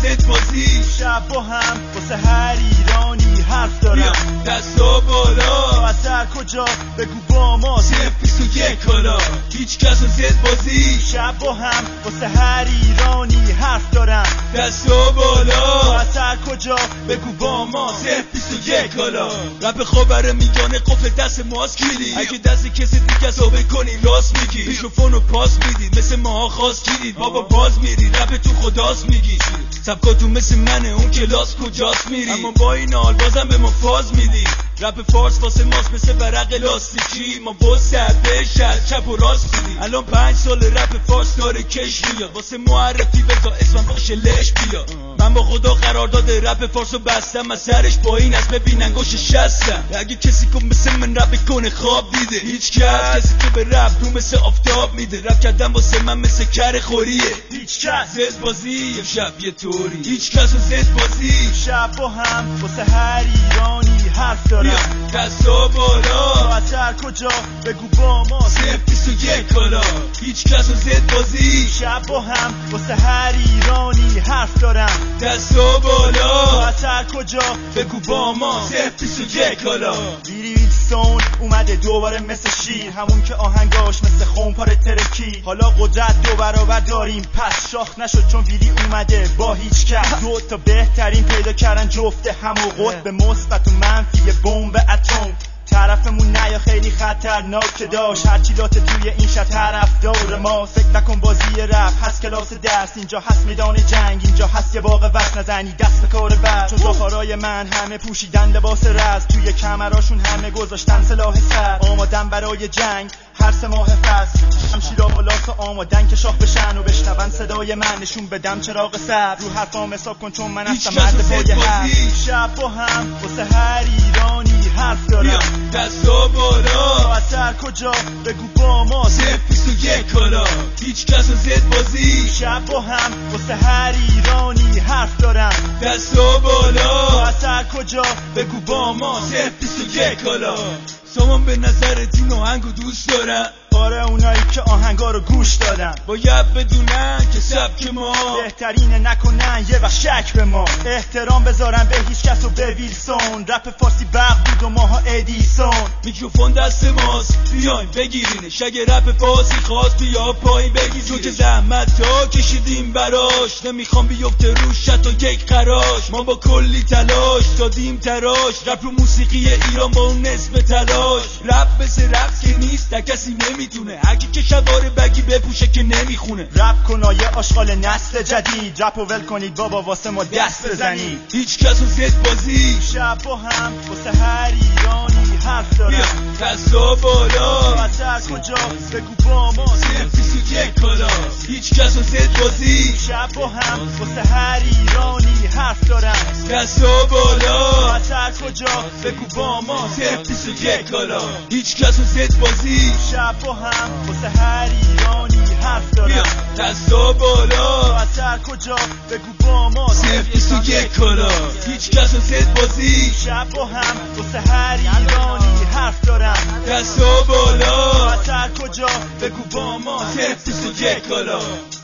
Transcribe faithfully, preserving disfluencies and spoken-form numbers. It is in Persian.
زد بازی شب با هم واسه هر ایرانی حرف دارم. دستا بالا اثر کجا بگو با ما صفر بیست و یک کالا هیچ کس رو زد بازی شب با هم واسه هر ایرانی حرف دارم. دستا بالا اثر کجا بگو با ما صفر بیست و یک کالا رپ خاور میانه قفل دست ماست کلید اگه دست کسی دیگه ثابت کنی راست میگی میکروفونو پاس میدید مثل ماها خواست گیرید بابا باز میری رپ تو خداست میگی سبکاتون مثل منه اون کلاس کجاست میری اما با این حال بازم به ما فاز میدی رپ فارس واسه ماست مثل ورق لاستیکی ما با سبه شهر چپ و راست میدی الان پنج سال رپ فارس داره کش میاد واسه معرفی بذار اسمم باشه لش بیا من با خدا قرار داده رپ فارسو بستم از سرش با این از ببینن گوش شستم اگه کسی که مثل من رپ کنه خواب دیده هیچ کس کسی که به رپ تو مثل آفتاب میده رپ کردن واسه من مثل کر خوریه هیچ کس زد بازی شب یه طوری هیچ کس رو زد بازی شب با هم واسه هر ایرانی حرف دارم. دستا بالا اثر کجا بگو با ما صفر بیست و یک کالا هیچ کس رو زد بازی شب با هم واسه هر ایرانی حرف دارم. دستا بالا اثر کجا بگو با ما صفر بیست و یک کالا ویلی ویلسون اومده دوباره مثل شیر همون که آهنگاش مثل خونپار ترکی حالا قدرت دو برابر داریم پس شاخ نشد چون ویلی اومده با هیچ کس دو تا بهترین پیدا کردن جفت همو قطب مثبت و منفی بمب اتم طرفمون نیا خیلی خطرناک که داشت هرچی لاته توی این شهر طرفدار ما فکر نکن بازی رپ هست کلاس درس اینجا هست میدان جنگ اینجا هست یه باغ وقت نزنی دست به کار بر چون زخارای من همه پوشیدن لباس رز توی کمراشون همه گذاشتن سلاح سر آمادن برای جنگ هر سه ماه فصل شمشیرا و لاس آمادن که شاخ بشن و بشنون صدای من نشون بدم چراغ سبز رو حرفام حساب کن چون من هستم مرد پای حرف شب با هم واسه هر ایرانی حرف دارم. دستا بالا اثر کجا بگو با ما صفر بیست و یک کالا هیچ کس رو زد بازی شب با هم واسه هر ایرانی حرف دارم. دستا بالا اثر کجا بگو با ما صفر بیست و یک کالا سامان به نظر این آهنگو دوست دارن آره اونایی که آهنگا رو گوش دادن باید بدونن که سبک ما بهترینه نکنن یه وقت شک به ما احترام بذارن به هیچ کس و به ویلسون رپ فارسی برق بود و ماها ادیسون میکروفون دست ماست بیاین بگیرینش اگه رپ فارسی خواست بیا پایین بگیر چون که زحمت تا کشیدیم براش نمیخوام بیفته روش حتی یک قراش ما با کلی تلاش دادیم تراش رپ رو موسیقی ایران با اون نسب تلاش رپ مثل رقص که نیست تا کسی نمیتونه هرکی که شلوار بگی بپوشه که نمیخونه رپ کنایه آشغال نسل جدید رپ و ول کنید بابا واسه ما دست بزنید هیچ کس رو زد بازی شب با هم واسه هر ایرانی حرف دارم. دستا بالا اثر کجا بگو با ما صفر بیست و یک کالا هیچ کس رو زد بازی شب با هم واسه هر ایرانی حرف دارم. دستا بالا اثر کجا بگو با ما صفر بیست و یک کالا هیچ کس رو زد بازی شب با هم واسه هر ایرانی حرف دارم. دستا بالا اثر کجا بگو با ما صفر بیست و یک کالا هیچ کس رو زد بازی شب با هم واسه هر ایرانی حرف دارم. دستا بالا اثر کجا بگو با ما صفر بیست و یک کالا